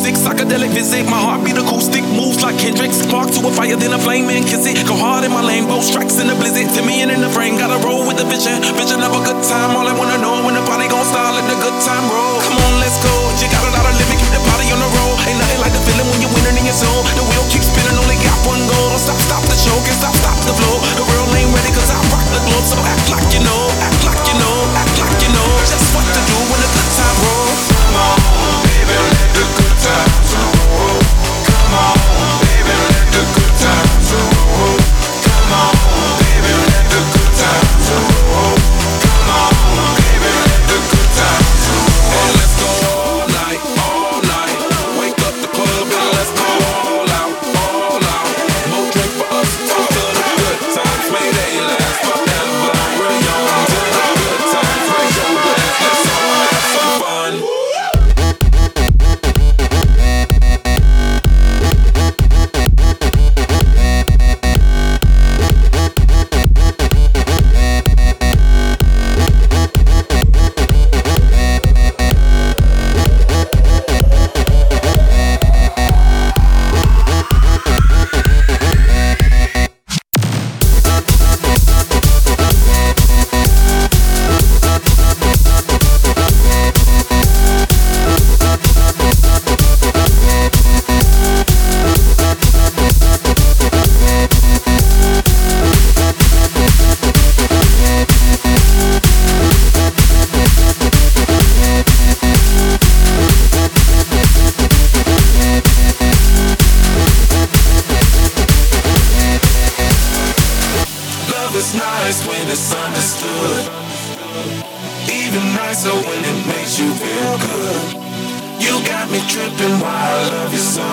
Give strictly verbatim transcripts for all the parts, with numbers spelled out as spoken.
music, psychedelic visit. My heartbeat acoustic, moves like Kendrick. Spark to a fire, then a flame and kiss it. Go hard in my lane, both strikes in the blizzard. To me and in the frame, gotta roll with the vision. Vision of a good time, all I wanna know when the party gon' start, let the good time roll. Come on, let's go. You got it out of limit, keep the party on the roll. Ain't nothing like the feeling when you're winning in your soul. The wheel keeps spinning, only got one goal. Don't stop, stop the show, can't stop, stop the flow. The world ain't ready, cause I rock the globe. So act like you know, act like you know, act like you know just what to do when the good time rolls. Come on, baby, let the good times roll. Come on, baby, let the good times roll. Come on, baby, let the good times roll. Come on, baby, let the good times roll. And let's go all night, all night. Wake up the club and let's go all out, all out. More drink for us, talk to the good times. May they last forever. We're young to the good times. Raise your glass, let's all have some fun. It's nice when it's understood. Even nicer when it makes you feel good. You got me tripping while I love you so.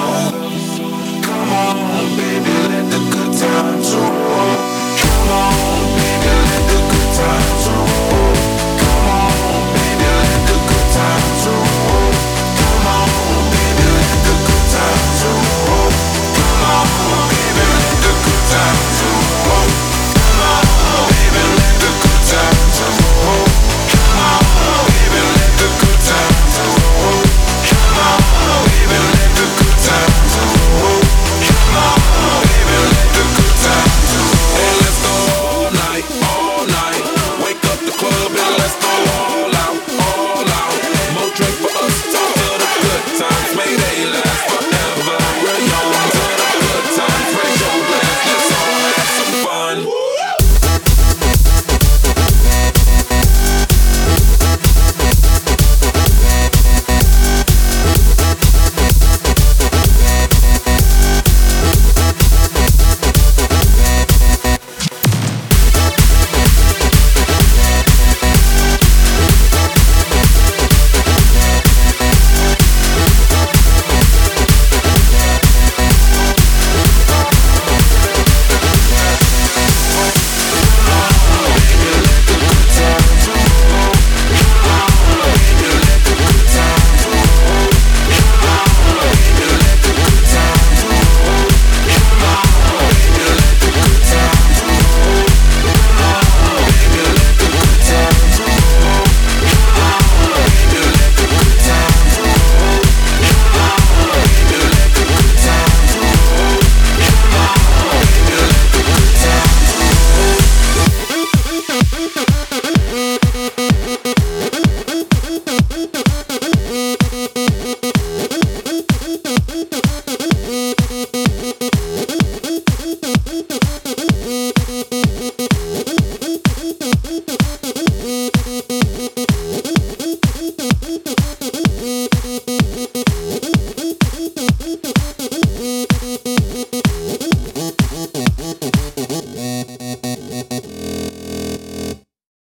Come on, baby, let the good times roll. Come on, baby, let the good times roll. Come on, baby, let the good times roll. Come on, baby, let the good times roll. Come on, baby, let the good times roll. Come on, baby, let the good times roll. Come on, baby, let the good times roll. Come on, baby, let the good times roll. Come on, baby, let the good times roll. And let's go all night, all night. Wake up the club and let's go all out, all out. More drink for us, talk to the good times. May they last forever. We're young to the good times. Raise your glass, let's all have some fun. We'll be right back.